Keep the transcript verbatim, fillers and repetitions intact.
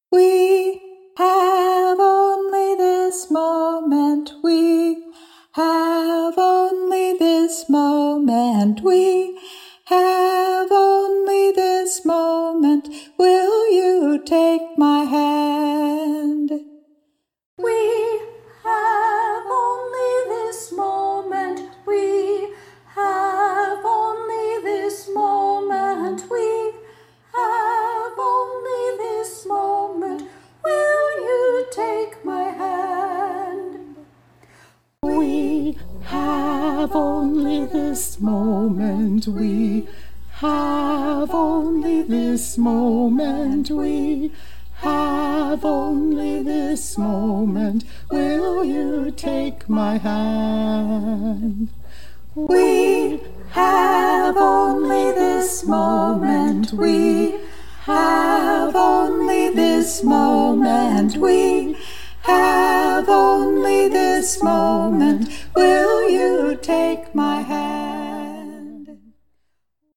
We have only this moment, we have only this moment, we have only this moment. Will you take my hand? We have only this moment, we have only this moment, we have only this moment. Will you take my hand? We have only this moment, we have only this moment, we have only this moment. Will you take my hand? We have only this moment, we have only this moment, we have only this moment. Will you take my hand?